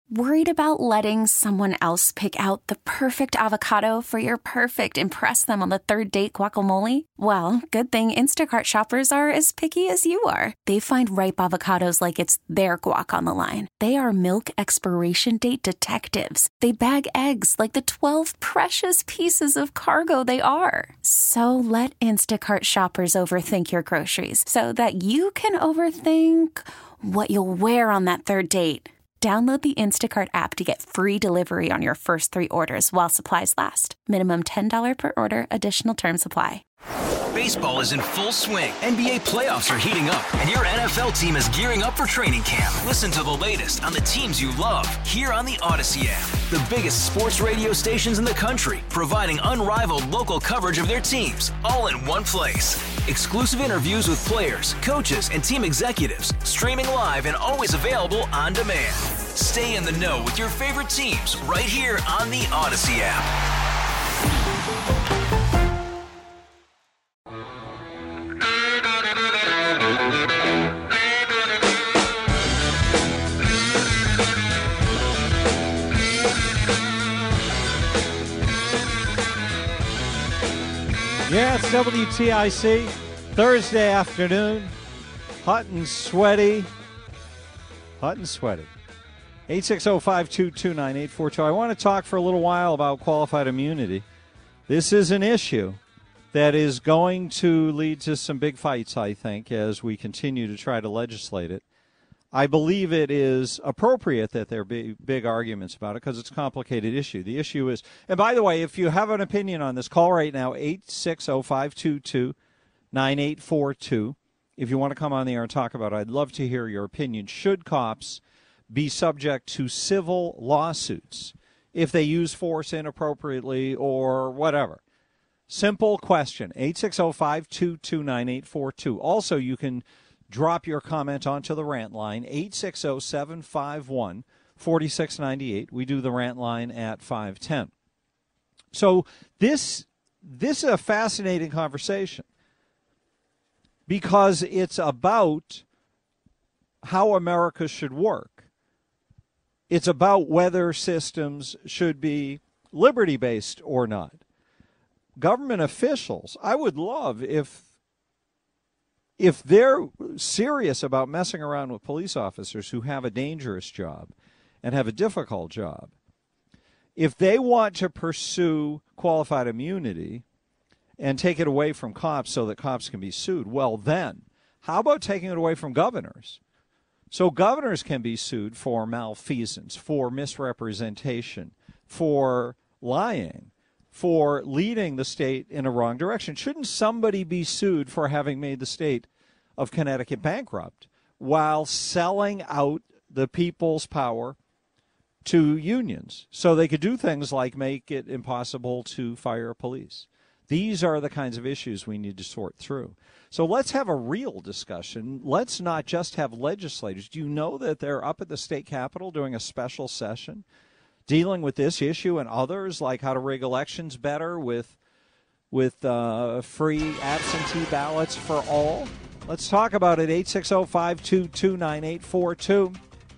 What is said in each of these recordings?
Worried about letting someone else pick out the perfect avocado for your perfect impress them on the third date guacamole? Well, good thing Instacart shoppers are as picky as you are. They find ripe avocados like it's their guac on the line. They are milk expiration date detectives. They bag eggs like the 12 precious pieces of cargo they are. So let Instacart shoppers overthink your groceries so that you can overthink what you'll wear on that third date. Download the Instacart app to get free delivery on your first 3 orders while supplies last. Minimum $10 per order. Additional terms apply. Baseball is in full swing. NBA playoffs are heating up, and your NFL team is gearing up for training camp. Listen to the latest on the teams you love here on the Odyssey app. The biggest sports radio stations in the country, providing unrivaled local coverage of their teams, all in one place. Exclusive interviews with players, coaches, and team executives, streaming live and always available on demand. Stay in the know with your favorite teams right here on the Odyssey app. Yeah, it's WTIC, Thursday afternoon, hot and sweaty. 860-522-9842. I want to talk for a little while about qualified immunity. This is an issue that is going to lead to some big fights, I think, as we continue to try to legislate it. I believe it is appropriate that there be big arguments about it because it's a complicated issue. The issue is, and by the way, if you have an opinion on this, call right now, 860-522-9842. If you want to come on the air and talk about it, I'd love to hear your opinion. Should cops be subject to civil lawsuits if they use force inappropriately or whatever? Simple question, 860-522-9842. Also, you can drop your comment onto the rant line, 860-751-4698. We do the rant line at 510. So this is a fascinating conversation because it's about how America should work. It's about whether systems should be liberty-based or not. Government officials, I would love if they're serious about messing around with police officers who have a dangerous job and have a difficult job, if they want to pursue qualified immunity and take it away from cops so that cops can be sued, well then, how about taking it away from governors? So governors can be sued for malfeasance, for misrepresentation, for lying, for leading the state in a wrong direction. Shouldn't somebody be sued for having made the state of Connecticut bankrupt while selling out the people's power to unions so they could do things like make it impossible to fire police? These are the kinds of issues we need to sort through. So let's have a real discussion. Let's not just have legislators. Do you know that they're up at the state capitol doing a special session dealing with this issue and others, like how to rig elections better with free absentee ballots for all? Let's talk about it, 860-522-9842.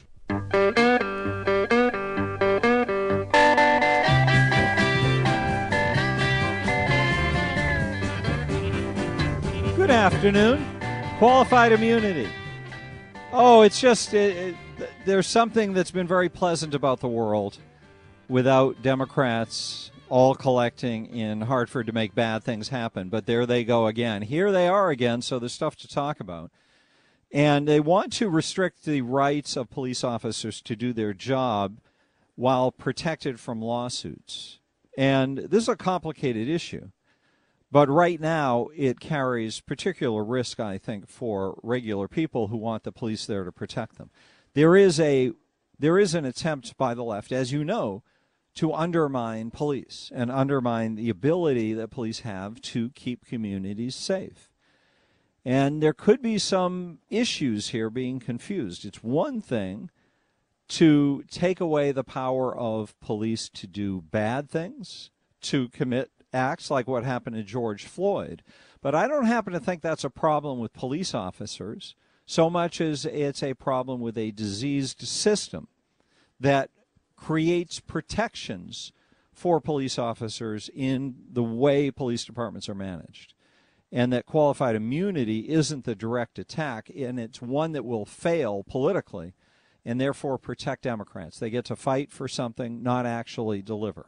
Good afternoon. Qualified immunity. Oh, it's just, there's something that's been very pleasant about the world without Democrats all collecting in Hartford to make bad things happen. But there they go again. Here they are again, so there's stuff to talk about. And they want to restrict the rights of police officers to do their job while protected from lawsuits. And this is a complicated issue. But right now, it carries particular risk, I think, for regular people who want the police there to protect them. There is an attempt by the left, as you know, to undermine police and undermine the ability that police have to keep communities safe. And there could be some issues here being confused. It's one thing to take away the power of police to do bad things, to commit acts like what happened to George Floyd. But I don't happen to think that's a problem with police officers so much as it's a problem with a diseased system that creates protections for police officers in the way police departments are managed. And that qualified immunity isn't the direct attack, and it's one that will fail politically and therefore protect Democrats. They get to fight for something, not actually deliver.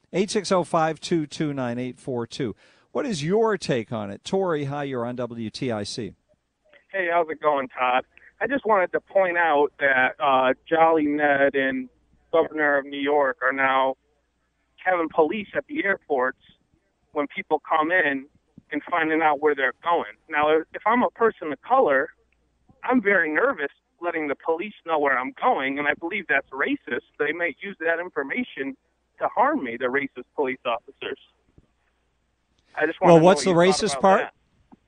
860-522-9842. What is your take on it? Tori, hi, you're on WTIC. Hey, how's it going, Todd? I just wanted to point out that Jolly Ned and Governor of New York are now having police at the airports when people come in and finding out where they're going. Now, if I'm a person of color, I'm very nervous letting the police know where I'm going, and I believe that's racist. They may use that information to harm me, the racist police officers. I just want to know what's the racist part? That.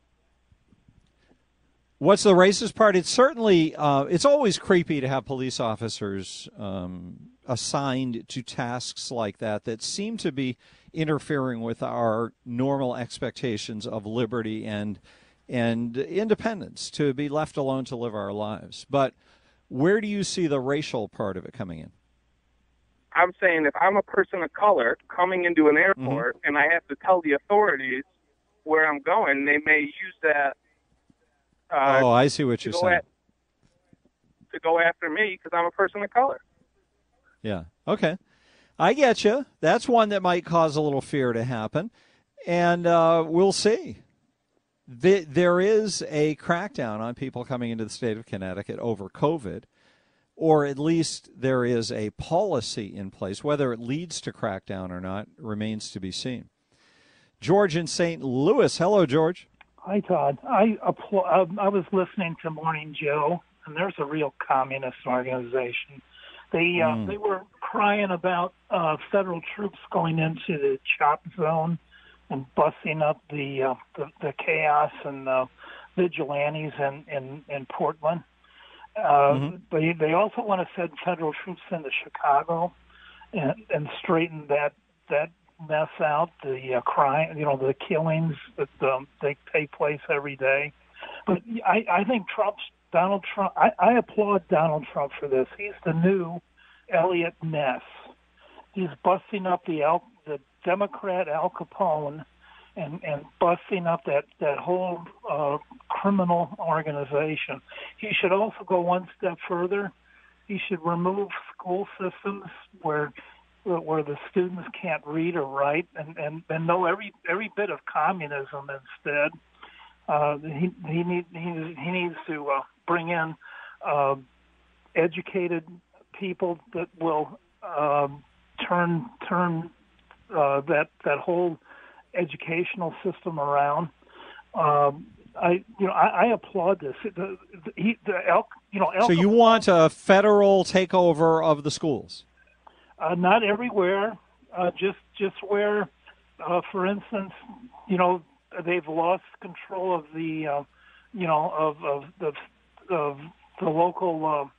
What's the racist part? It's certainly, it's always creepy to have police officers assigned to tasks like that seem to be interfering with our normal expectations of liberty and independence, to be left alone to live our lives. But where do you see the racial part of it coming in? I'm saying if I'm a person of color coming into an airport and I have to tell the authorities where I'm going, they may use that. I see what you're saying. To go after me because I'm a person of color. Yeah. Okay. I get you. That's one that might cause a little fear to happen. And we'll see. There is a crackdown on people coming into the state of Connecticut over COVID, or at least there is a policy in place. Whether it leads to crackdown or not remains to be seen. George in St. Louis. Hello, George. Hi, Todd. I was listening to Morning Joe, and there's a real communist organization. They were crying about federal troops going into the chop zone and busting up the chaos and vigilantes in Portland. But they also want to send federal troops into Chicago and straighten that mess out, the crime, the killings that they take place every day. But I think Donald Trump, I applaud Donald Trump for this. He's the new Elliot Ness. He's busting up the Democrat Al Capone and busting up that whole criminal organization. He should also go one step further. He should remove school systems where the students can't read or write and know every bit of communism instead. He needs to bring in educated people that will turn that whole educational system around. I applaud this. So you want a federal takeover of the schools? Not everywhere. Just where, for instance, they've lost control of the, of the local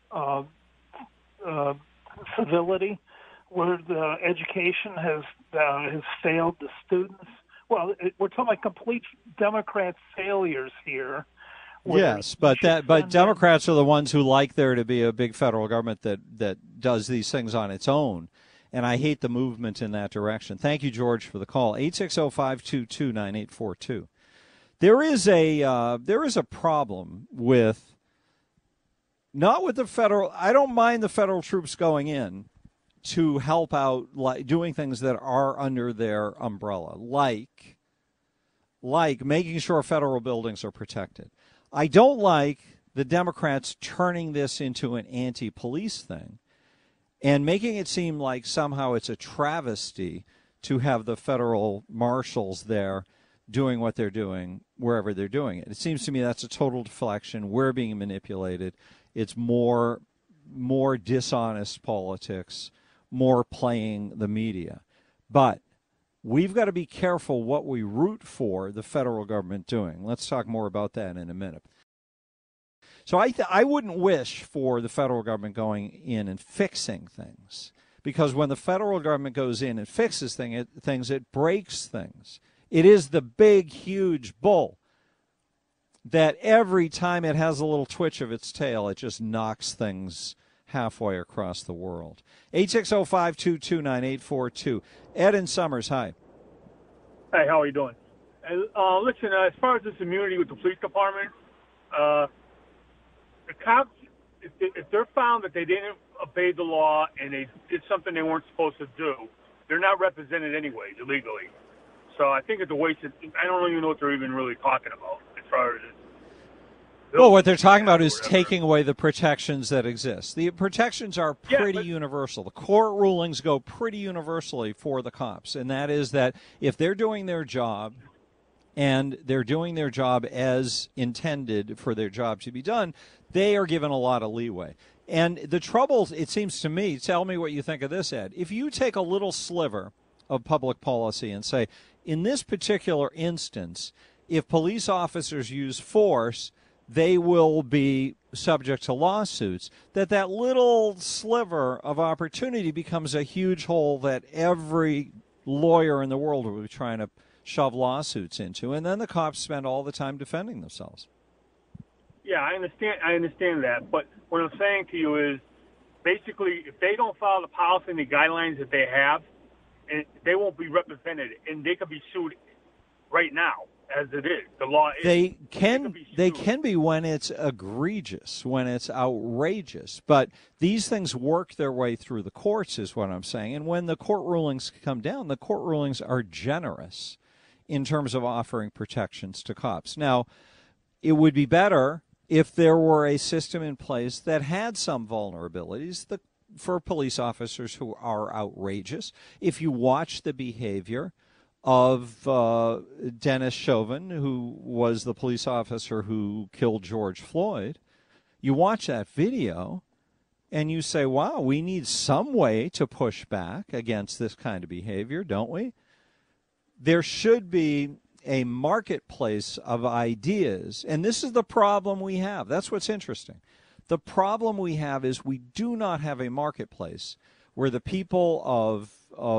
civility, where the education has failed the students. Well, we're talking about complete Democrat failures here. Yes, but Democrats are the ones who like there to be a big federal government that does these things on its own, and I hate the movement in that direction. Thank you, George, for the call. 860-522-9842. There is a problem with not with the federal. I don't mind the federal troops going in to help out, like doing things that are under their umbrella, like making sure federal buildings are protected. I don't like the Democrats turning this into an anti-police thing and making it seem like somehow it's a travesty to have the federal marshals there doing what they're doing wherever they're doing it. It seems to me that's a total deflection. We're being manipulated. It's more dishonest politics, more playing the media. But we've got to be careful what we root for the federal government doing. Let's talk more about that in a minute. So I wouldn't wish for the federal government going in and fixing things, because when the federal government goes in and fixes things, it breaks things. It is the big, huge bull that every time it has a little twitch of its tail, it just knocks things halfway across the world. 860-522-9842. Ed in Summers, hi. Hey, how are you doing? Listen, as far as this immunity with the police department, the cops, if they're found that they didn't obey the law and they did something they weren't supposed to do, they're not represented anyways illegally. So I think it's a waste of, I don't even know what they're even really talking about as far as well, what they're talking about is taking away the protections that exist. The protections are pretty universal. The court rulings go pretty universally for the cops, and that is that if they're doing their job and they're doing their job as intended for their job to be done, they are given a lot of leeway. And the trouble, it seems to me, tell me what you think of this, Ed. If you take a little sliver of public policy and say, in this particular instance, if police officers use force, they will be subject to lawsuits, that little sliver of opportunity becomes a huge hole that every lawyer in the world will be trying to shove lawsuits into, and then the cops spend all the time defending themselves. Yeah, I understand that, but what I'm saying to you is, basically, if they don't follow the policy and the guidelines that they have, and they won't be represented, and they could be sued right now. As it is, the law is. They can be when it's egregious, when it's outrageous. But these things work their way through the courts, is what I'm saying. And when the court rulings come down, the court rulings are generous in terms of offering protections to cops. Now, it would be better if there were a system in place that had some vulnerabilities for police officers who are outrageous. If you watch the behavior of Dennis Chauvin, who was the police officer who killed George Floyd, you watch that video and you say, wow, we need some way to push back against this kind of behavior, don't we? There should be a marketplace of ideas, and this is the problem we have. That's what's interesting. The problem we have is we do not have a marketplace where the people of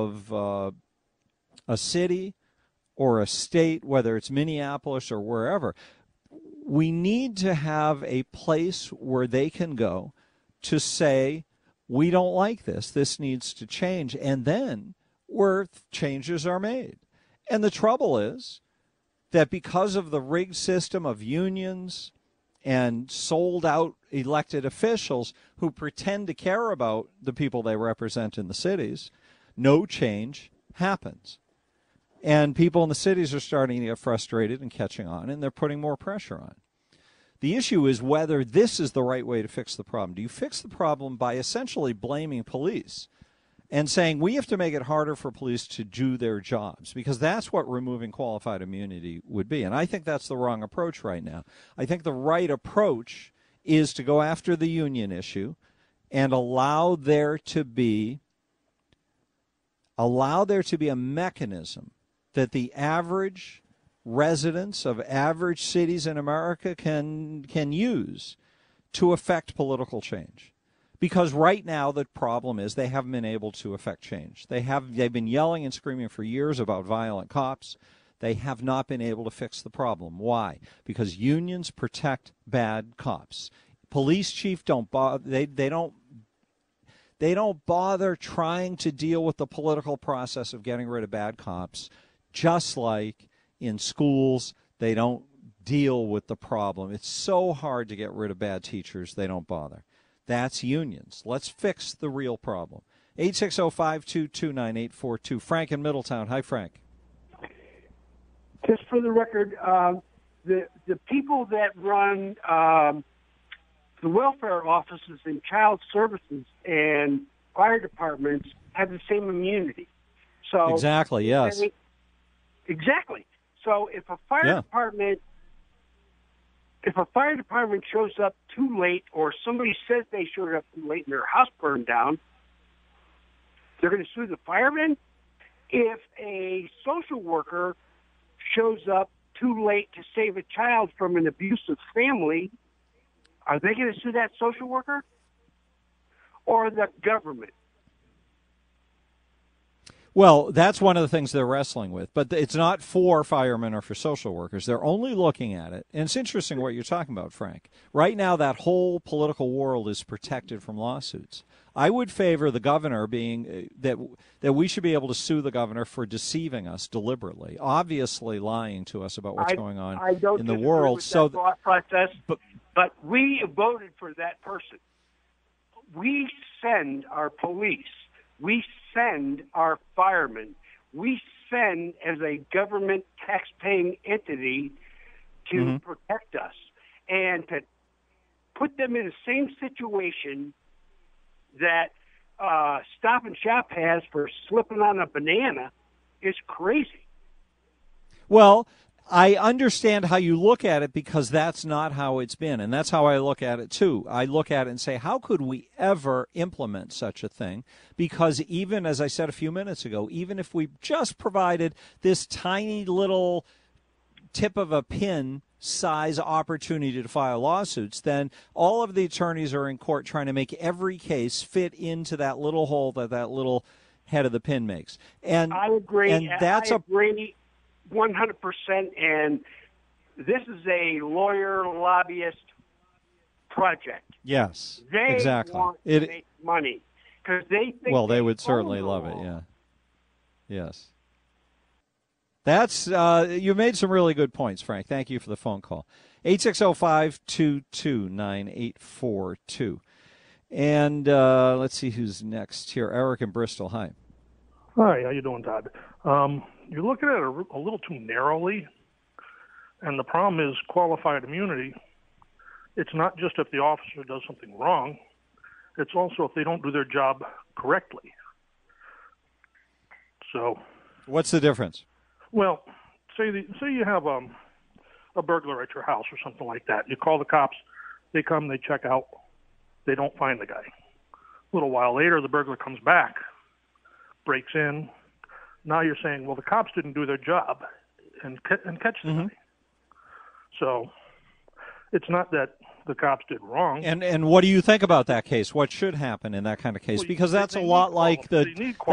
a city or a state, whether it's Minneapolis or wherever, we need to have a place where they can go to say, we don't like this needs to change, and then where changes are made. And the trouble is that because of the rigged system of unions and sold out elected officials who pretend to care about the people they represent in the cities, no change happens. And people in the cities are starting to get frustrated and catching on, and they're putting more pressure on. The issue is whether this is the right way to fix the problem. Do you fix the problem by essentially blaming police and saying we have to make it harder for police to do their jobs? Because that's what removing qualified immunity would be. And I think that's the wrong approach right now. I think the right approach is to go after the union issue and allow there to be a mechanism that the average residents of average cities in America can use to affect political change. Because right now the problem is they haven't been able to affect change. They've been yelling and screaming for years about violent cops. They have not been able to fix the problem. Why? Because unions protect bad cops. Police chief don't bother trying to deal with the political process of getting rid of bad cops. Just like in schools, they don't deal with the problem. It's so hard to get rid of bad teachers, they don't bother. That's unions. Let's fix the real problem. 860-522-9842. Frank in Middletown. Hi, Frank. Just for the record, the people that run the welfare offices and child services and fire departments have the same immunity. So exactly, yes. Exactly. So if a fire department shows up too late, or somebody says they showed up too late and their house burned down, they're going to sue the firemen. If a social worker shows up too late to save a child from an abusive family, are they going to sue that social worker or the government? Well, that's one of the things they're wrestling with. But it's not for firemen or for social workers. They're only looking at it. And it's interesting what you're talking about, Frank. Right now, that whole political world is protected from lawsuits. I would favor the governor being that we should be able to sue the governor for deceiving us deliberately, obviously lying to us about what's going on in the world. With that thought process, but we voted for that person. We send our police. We send our firemen. We send as a government tax-paying entity to protect us. And to put them in the same situation that Stop and Shop has for slipping on a banana is crazy. Well, I understand how you look at it because that's not how it's been, and that's how I look at it, too. I look at it and say, how could we ever implement such a thing? Because even, as I said a few minutes ago, even if we just provided this tiny little tip of a pin size opportunity to file lawsuits, then all of the attorneys are in court trying to make every case fit into that little hole that little head of the pin makes. And I agree. And that's I agree 100%. And this is a lawyer lobbyist project. Yes, they exactly. Want to make money because they think. Well, they would certainly love it. Yeah. Yes. That's you made some really good points, Frank. Thank you for the phone call. 860-522-9842. And let's see who's next here. Eric in Bristol. Hi. Hi, how you doing, Todd? You're looking at it a little too narrowly, and the problem is qualified immunity. It's not just if the officer does something wrong. It's also if they don't do their job correctly. So, what's the difference? Well, say you have a burglar at your house or something like that. You call the cops, they come, they check out, they don't find the guy. A little while later, the burglar comes back, breaks in. Now you're saying, well, the cops didn't do their job and catch the guy. So it's not that the cops did wrong. And what do you think about that case? What should happen in that kind of case? Because that's a lot like the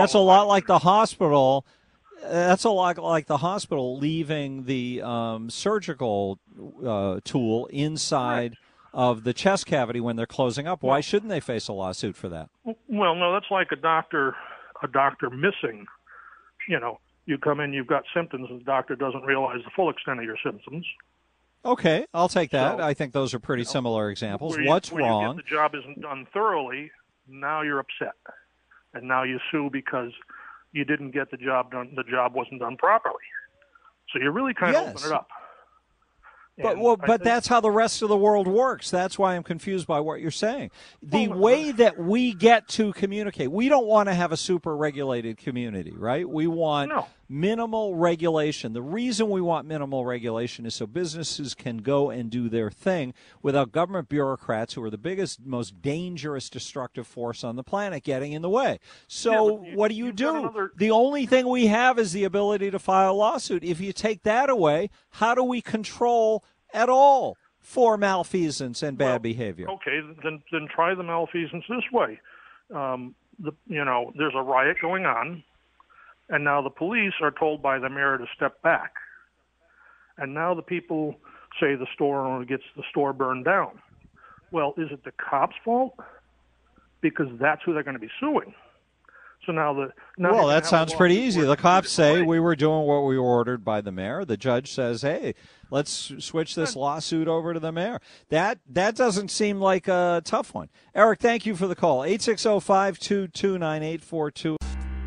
hospital. That's a lot like the hospital leaving the surgical tool inside of the chest cavity when they're closing up. Why shouldn't they face a lawsuit for that? Well, no, that's like a doctor missing. You know, you come in, you've got symptoms, and the doctor doesn't realize the full extent of your symptoms. Okay, I'll take that. So, I think those are pretty similar examples. What's wrong? The job isn't done thoroughly. Now you're upset, and now you sue because you didn't get the job done. The job wasn't done properly. So you really kind of open it up. But that's how the rest of the world works. That's why I'm confused by what you're saying. The way that we get to communicate, we don't want to have a super regulated community, right? We want minimal regulation. The reason we want minimal regulation is so businesses can go and do their thing without government bureaucrats, who are the biggest, most dangerous, destructive force on the planet, getting in the way. So what do? The only thing we have is the ability to file a lawsuit. If you take that away, how do we control at all for malfeasance and bad behavior? Okay, then try the malfeasance this way. There's a riot going on, and now the police are told by the mayor to step back. And now the people say the store owner gets the store burned down. Well, is it the cops' fault? Because that's who they're going to be suing. So well, that sounds pretty easy. The cops say we were doing what we were ordered by the mayor. The judge says, hey, let's switch this lawsuit over to the mayor. That doesn't seem like a tough one. Eric, thank you for the call. 860-522-9842.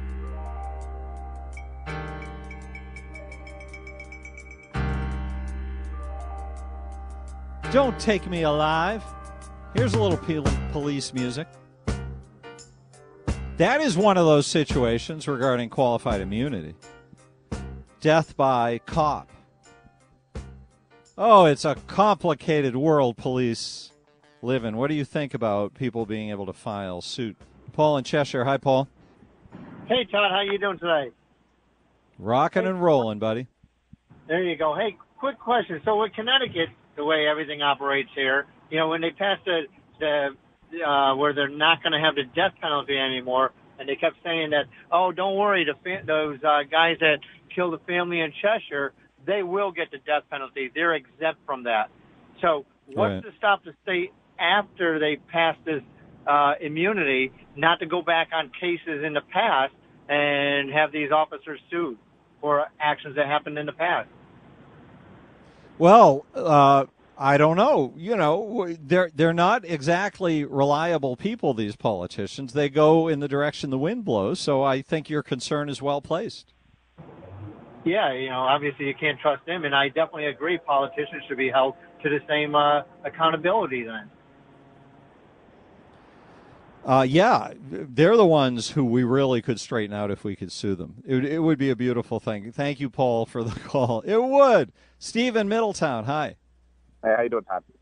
Don't Take Me Alive. Here's a little police music. That is one of those situations regarding qualified immunity. Death by cop. Oh, it's a complicated world police live in. What do you think about people being able to file suit? Paul in Cheshire. Hi, Paul. Hey, Todd. How you doing today? Rocking and rolling, buddy. There you go. Hey, quick question. So with Connecticut, the way everything operates here, when they passed the where they're not going to have the death penalty anymore, And they kept saying that, oh, don't worry, those guys that killed the family in Cheshire, they will get the death penalty. They're exempt from that. So what's to stop the state after they pass this immunity not to go back on cases in the past and have these officers sued for actions that happened in the past? Well, I don't know. You know, they're not exactly reliable people, these politicians. They go in the direction the wind blows, so I think your concern is well placed. Yeah, you know, obviously you can't trust them, and I definitely agree politicians should be held to the same accountability then. Yeah, they're the ones who we really could straighten out if we could sue them. It would be a beautiful thing. Thank you, Paul, for the call. It would. Steve in Middletown, hi. Hey, how you doing, Todd?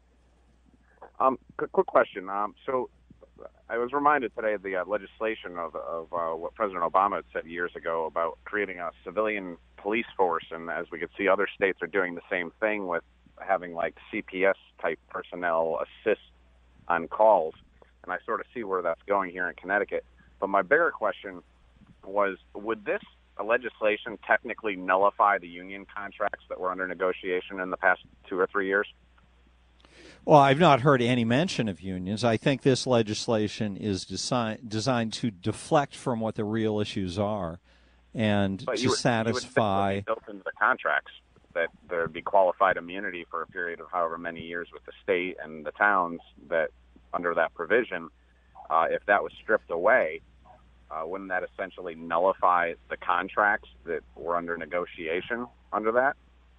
Quick question. So I was reminded today of the legislation of what President Obama had said years ago about creating a civilian police force, and as we could see, other states are doing the same thing with having like CPS-type personnel assist on calls, and I sort of see where that's going here in Connecticut. But my bigger question was, would this legislation technically nullify the union contracts that were under negotiation in the past 2 or 3 years? Well, I've not heard any mention of unions. I think this legislation is designed to deflect from what the real issues are and to satisfy. You would built into the contracts that there would be qualified immunity for a period of however many years with the state and the towns that under that provision. If that was stripped away, wouldn't that essentially nullify the contracts that were under negotiation under that?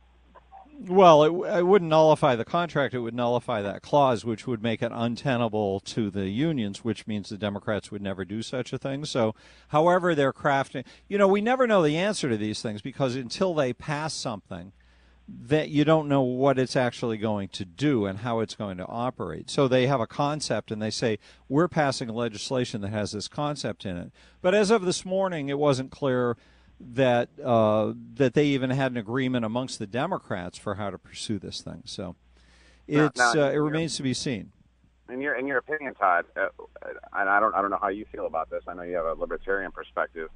Well, it wouldn't nullify the contract. It would nullify that clause, which would make it untenable to the unions, which means the Democrats would never do such a thing. So however they're crafting, you know, we never know the answer to these things because until they pass something, that you don't know what it's actually going to do and how it's going to operate. So they have a concept and they say, we're passing a legislation that has this concept in it. But as of this morning, it wasn't clear that they even had an agreement amongst the Democrats for how to pursue this thing. So it remains to be seen. In your opinion, Todd, and I don't know how you feel about this. I know you have a libertarian perspective.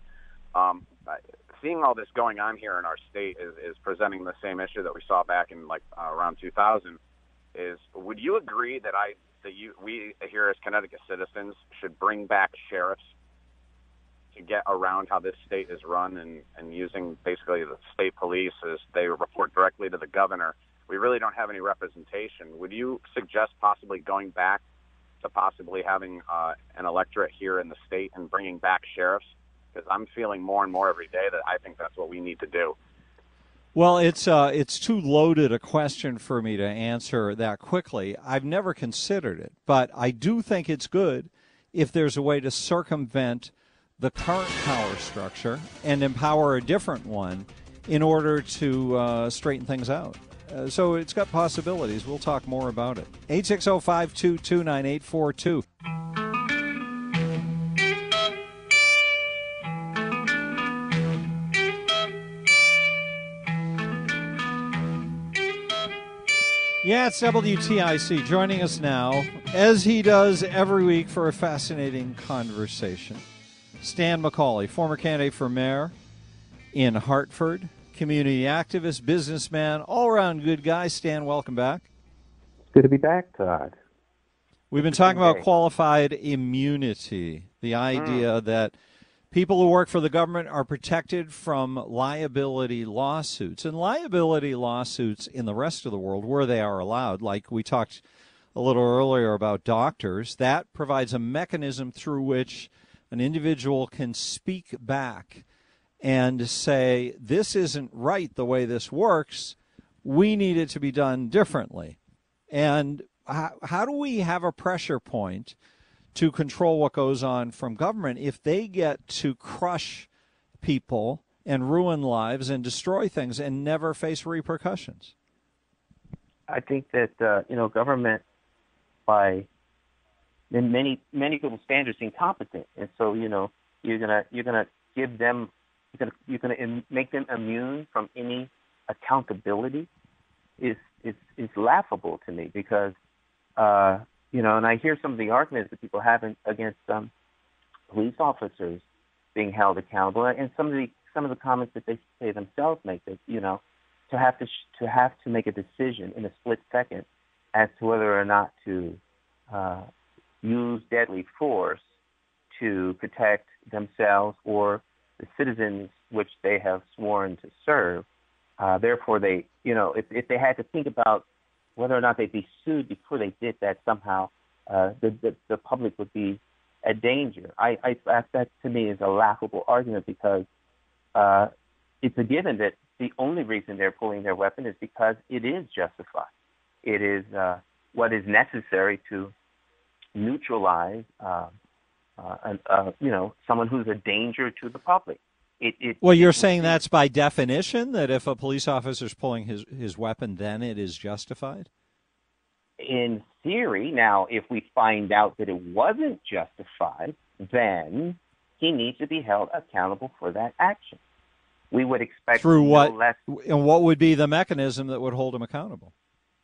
Seeing all this going on here in our state is presenting the same issue that we saw back in around 2000. Would you agree that we here as Connecticut citizens should bring back sheriffs to get around how this state is run and using basically the state police as they report directly to the governor? We really don't have any representation. Would you suggest possibly going back to possibly having an electorate here in the state and bringing back sheriffs? Because I'm feeling more and more every day that I think that's what we need to do. Well, it's too loaded a question for me to answer that quickly. I've never considered it, but I do think it's good if there's a way to circumvent the current power structure and empower a different one in order to straighten things out. So it's got possibilities. We'll talk more about it. 860-522-9842. Yeah, it's WTIC joining us now, as he does every week for a fascinating conversation. Stan McCauley, former candidate for mayor in Hartford, community activist, businessman, all-around good guy. Stan, welcome back. Good to be back, Todd. We've been talking about qualified immunity, the idea that people who work for the government are protected from liability lawsuits. And liability lawsuits in the rest of the world, where they are allowed, like we talked a little earlier about doctors, that provides a mechanism through which an individual can speak back and say, this isn't right the way this works. We need it to be done differently. And how do we have a pressure point to control what goes on from government if they get to crush people and ruin lives and destroy things and never face repercussions? I think that government, by in many people's standards, incompetent, and so you're gonna give them, you're gonna make them immune from any accountability is laughable to me, because and I hear some of the arguments that people have against police officers being held accountable. And some of the comments that they themselves make, that to have to make a decision in a split second as to whether or not to use deadly force to protect themselves or the citizens which they have sworn to serve. Therefore, they, if they had to think about whether or not they'd be sued before they did that, somehow the public would be at danger. That to me is a laughable argument, because it's a given that the only reason they're pulling their weapon is because it is justified. It is what is necessary to neutralize someone who's a danger to the public. Well, you're saying that's by definition, that if a police officer is pulling his weapon, then it is justified? In theory. Now, if we find out that it wasn't justified, then he needs to be held accountable for that action. We would expect through what? No less, and what would be the mechanism that would hold him accountable?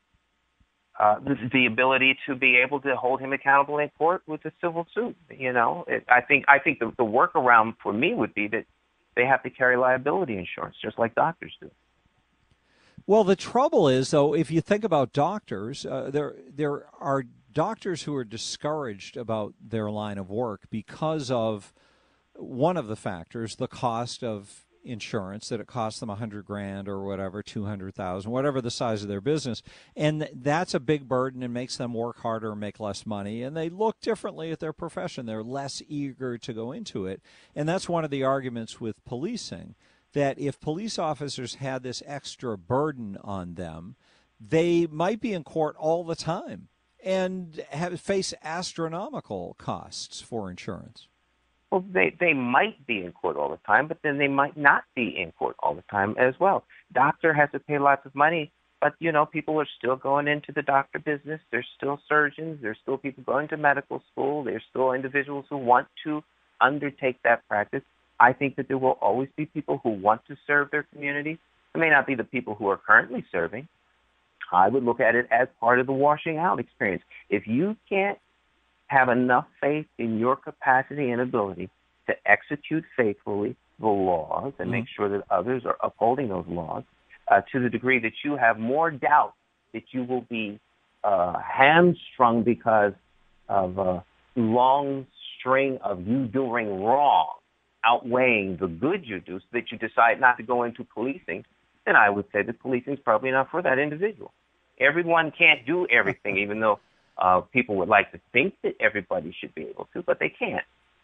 The ability to be able to hold him accountable in court with a civil suit. I think the workaround for me would be that they have to carry liability insurance, just like doctors do. Well, the trouble is, though, if you think about doctors, there are doctors who are discouraged about their line of work because of one of the factors, the cost of insurance, that it costs them $100,000 or whatever, $200,000, whatever the size of their business, and that's a big burden and makes them work harder and make less money, and they look differently at their profession. They're less eager to go into it, and that's one of the arguments with policing, that if police officers had this extra burden on them, they might be in court all the time and face astronomical costs for insurance. Well, they might be in court all the time, but then they might not be in court all the time as well. Doctor has to pay lots of money, but, people are still going into the doctor business. There's still surgeons. There's still people going to medical school. There's still individuals who want to undertake that practice. I think that there will always be people who want to serve their community. It may not be the people who are currently serving. I would look at it as part of the washing out experience. If you can't have enough faith in your capacity and ability to execute faithfully the laws and make sure that others are upholding those laws, to the degree that you have more doubt that you will be hamstrung because of a long string of you doing wrong outweighing the good you do, so that you decide not to go into policing, then I would say that policing is probably not for that individual. Everyone can't do everything, even though people would like to think that everybody should be able to, but they can't.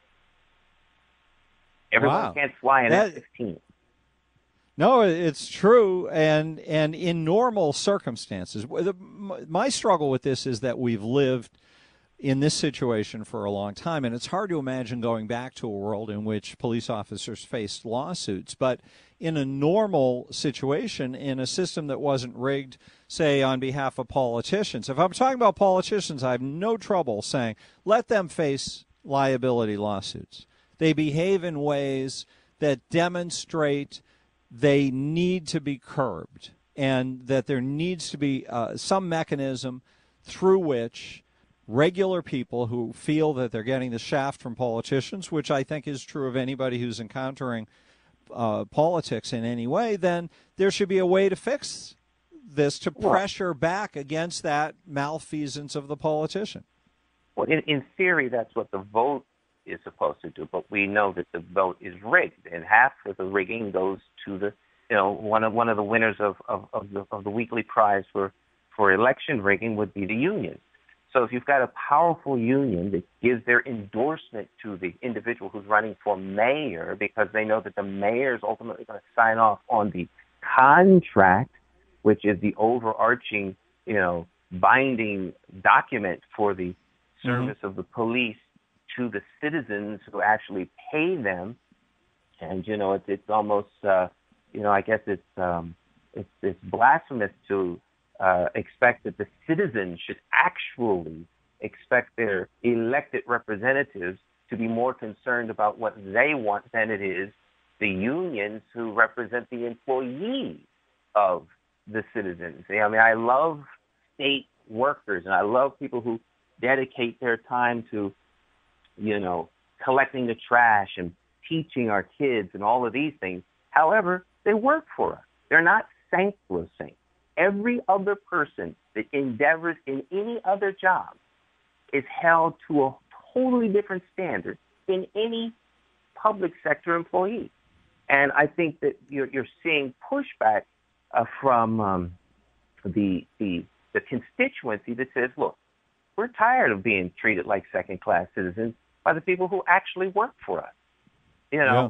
Everyone can't fly an F-16. No, it's true, and in normal circumstances, my struggle with this is that we've lived in this situation for a long time, and it's hard to imagine going back to a world in which police officers faced lawsuits. But in a normal situation, in a system that wasn't rigged, say, on behalf of politicians, if I'm talking about politicians, I have no trouble saying, let them face liability lawsuits. They behave in ways that demonstrate they need to be curbed, and that there needs to be some mechanism through which regular people who feel that they're getting the shaft from politicians, which I think is true of anybody who's encountering politics in any way, then there should be a way to fix this, to pressure back against that malfeasance of the politician. Well, in theory, that's what the vote is supposed to do, but we know that the vote is rigged, and half of the rigging goes to the, one of the winners of the weekly prize for election rigging would be the union. So if you've got a powerful union that gives their endorsement to the individual who's running for mayor, because they know that the mayor is ultimately going to sign off on the contract, which is the overarching, binding document for the service of the police to the citizens who actually pay them. And, it's almost, I guess it's blasphemous to expect that the citizens should actually expect their elected representatives to be more concerned about what they want than it is the unions who represent the employees of the citizens. I mean, I love state workers, and I love people who dedicate their time to, collecting the trash and teaching our kids and all of these things. However, they work for us. They're not sacrosanct. Every other person that endeavors in any other job is held to a totally different standard than any public sector employee. And I think that you're seeing pushback from the constituency that says, look, we're tired of being treated like second-class citizens by the people who actually work for us. You know,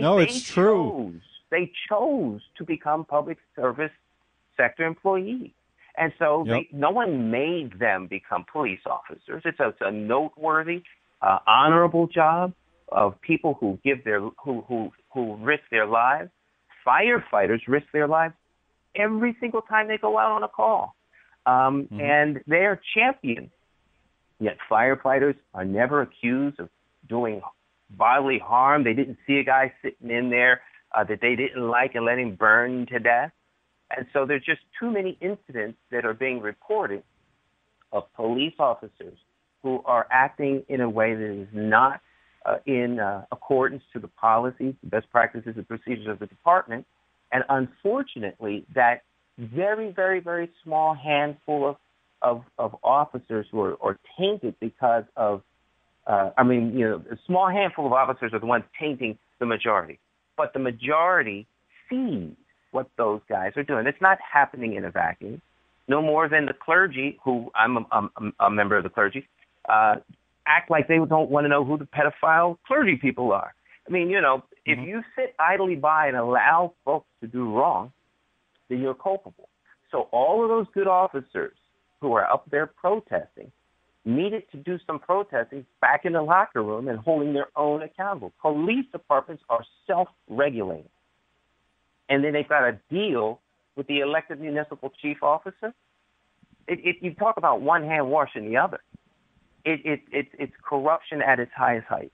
they chose to become public service sector employees. And so no one made them become police officers. It's a noteworthy, honorable job of people who who risk their lives. Firefighters risk their lives every single time they go out on a call. And they're champions. Yet firefighters are never accused of doing bodily harm. They didn't see a guy sitting in there that they didn't like and let him burn to death. And so there's just too many incidents that are being reported of police officers who are acting in a way that is not in accordance to the policies, the best practices, and procedures of the department. And unfortunately, that very, very, very small handful of officers who are tainted because of, a small handful of officers are the ones tainting the majority. But the majority sees what those guys are doing. It's not happening in a vacuum, no more than the clergy, who I'm a member of the clergy, act like they don't want to know who the pedophile clergy people are. I mean, if you sit idly by and allow folks to do wrong, then you're culpable. So all of those good officers who are up there protesting needed to do some protesting back in the locker room and holding their own accountable. Police departments are self-regulating. And then they've got to deal with the elected municipal chief officer. You talk about one hand washing the other. It's corruption at its highest height.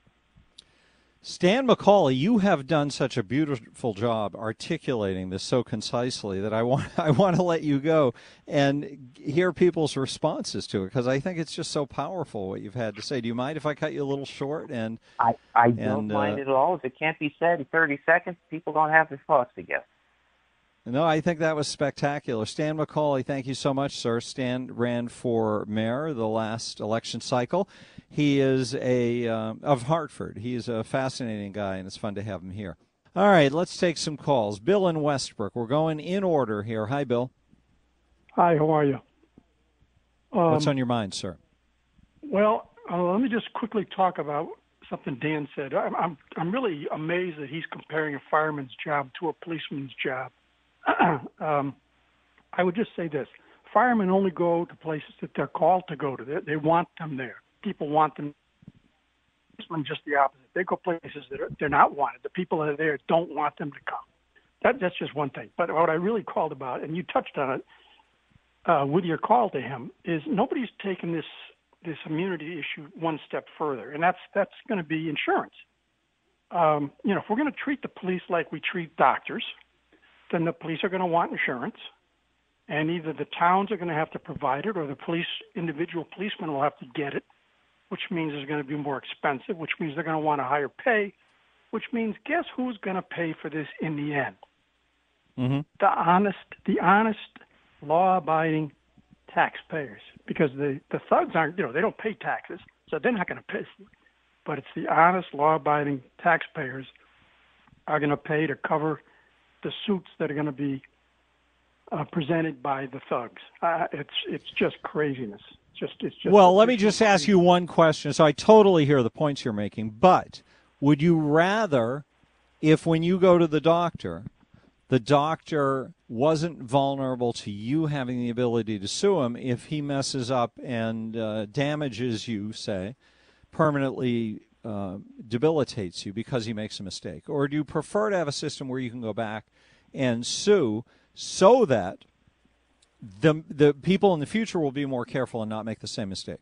Stan McCauley, you have done such a beautiful job articulating this so concisely that I want to let you go and hear people's responses to it, because I think it's just so powerful what you've had to say. Do you mind if I cut you a little short? And I don't mind at all. If it can't be said in 30 seconds, people don't have their thoughts together. No, I think that was spectacular. Stan McCauley, thank you so much, sir. Stan ran for mayor the last election cycle. He is of Hartford. He's a fascinating guy, and it's fun to have him here. All right, let's take some calls. Bill in Westbrook. We're going in order here. Hi, Bill. Hi, how are you? What's on your mind, sir? Well, let me just quickly talk about something Dan said. I'm really amazed that he's comparing a fireman's job to a policeman's job. I would just say this. Firemen only go to places that they're called to go to. They want them there. People want them. Policemen just the opposite. They go places that they're not wanted. The people that are there don't want them to come. That's just one thing. But what I really called about, and you touched on it with your call to him, is nobody's taken this immunity issue one step further, and that's going to be insurance. If we're going to treat the police like we treat doctors, then the police are going to want insurance, and either the towns are going to have to provide it or the individual policemen will have to get it, which means it's going to be more expensive, which means they're going to want a higher pay, which means guess who's going to pay for this in the end? The honest, law-abiding taxpayers, because the thugs aren't, they don't pay taxes, so they're not going to pay. But it's the honest, law-abiding taxpayers are going to pay to cover the suits that are going to be presented by the thugs. It's just craziness. It's just. Well, let me just ask you one question. So I totally hear the points you're making, but would you rather, if when you go to the doctor wasn't vulnerable to you having the ability to sue him if he messes up and damages you, say, permanently debilitates you because he makes a mistake? Or do you prefer to have a system where you can go back and sue so that the people in the future will be more careful and not make the same mistake?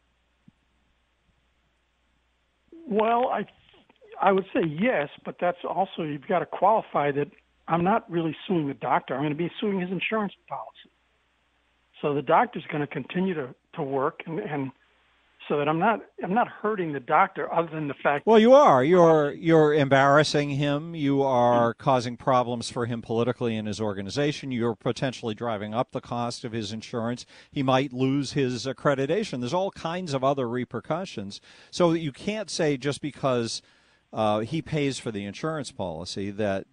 Well, I would say yes, but that's also, you've got to qualify that I'm not really suing the doctor. I'm going to be suing his insurance policy. So the doctor's going to continue to work and so that I'm not hurting the doctor other than the fact. Well, you are. You're embarrassing him. You are causing problems for him politically in his organization. You're potentially driving up the cost of his insurance. He might lose his accreditation. There's all kinds of other repercussions. So you can't say just because he pays for the insurance policy that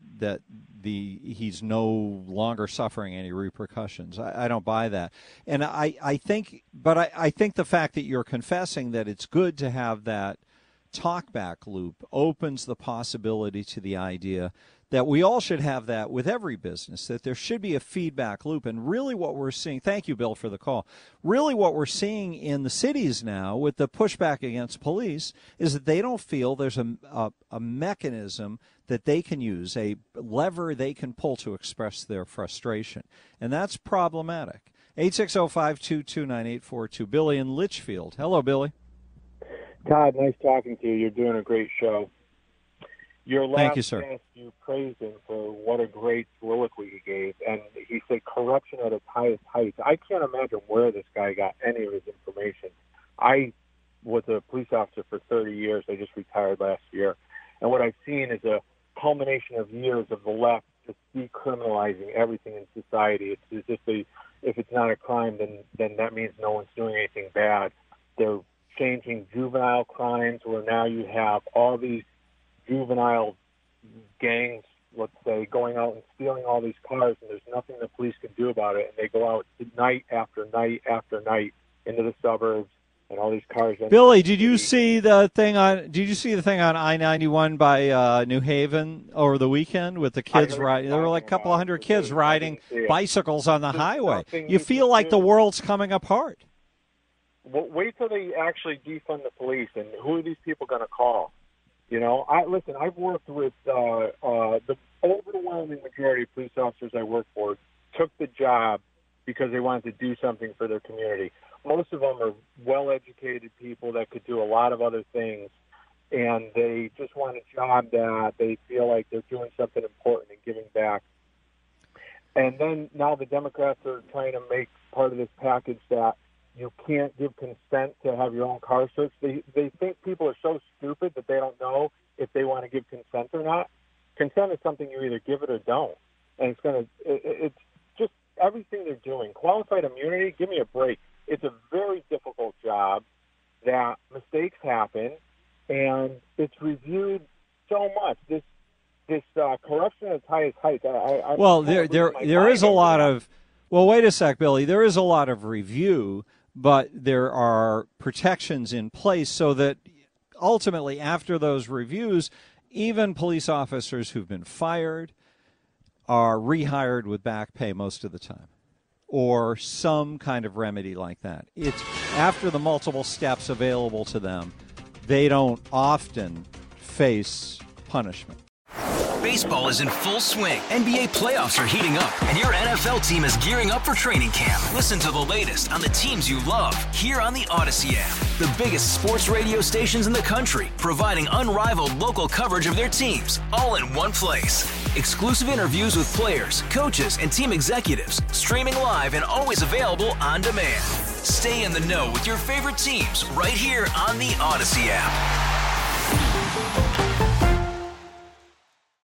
he's no longer suffering any repercussions. I don't buy that. And I think the fact that you're confessing that it's good to have that talkback loop opens the possibility to the idea that we all should have that with every business, that there should be a feedback loop. And really what we're seeing, thank you, Bill, for the call, really what we're seeing in the cities now with the pushback against police is that they don't feel there's a mechanism that they can use, a lever they can pull to express their frustration. And that's problematic. 860-522-9842. Billy in Litchfield. Hello, Billy. Todd, nice talking to you. You're doing a great show. Your last Thank you, sir. guest, you praised him for what a great soliloquy he gave, and he said corruption at its highest heights. I can't imagine where this guy got any of his information. I was a police officer for 30 years. I just retired last year. And what I've seen is a culmination of years of the left just decriminalizing everything in society. It's just if it's not a crime, then that means no one's doing anything bad. They're changing juvenile crimes where now you have all these juvenile gangs, let's say, going out and stealing all these cars, and there's nothing the police can do about it. And they go out night after night after night into the suburbs, and all these cars. Billy, did you see the thing on I-91 by New Haven over the weekend with the kids riding? There were like a couple of hundred kids riding bicycles on the highway. You feel like the world's coming apart. Well, wait till they actually defund the police, and who are these people going to call? You know, I've worked with the overwhelming majority of police officers I work for took the job because they wanted to do something for their community. Most of them are well-educated people that could do a lot of other things, and they just want a job that they feel like they're doing something important and giving back. And then now the Democrats are trying to make part of this package that you can't give consent to have your own car searched. They think people are so stupid that they don't know if they want to give consent or not. Consent is something you either give it or don't. And it's just everything they're doing. Qualified immunity, give me a break. It's a very difficult job that mistakes happen, and it's reviewed so much. This corruption at its highest heights. There is a lot of. Well, wait a sec, Billy. There is a lot of review, but there are protections in place so that ultimately after those reviews, even police officers who've been fired are rehired with back pay most of the time or some kind of remedy like that. It's after the multiple steps available to them, they don't often face punishment. Baseball is in full swing. NBA playoffs are heating up, and your NFL team is gearing up for training camp. Listen to the latest on the teams you love here on the Odyssey app. The biggest sports radio stations in the country, providing unrivaled local coverage of their teams, all in one place. Exclusive interviews with players, coaches, and team executives, streaming live and always available on demand. Stay in the know with your favorite teams right here on the Odyssey app.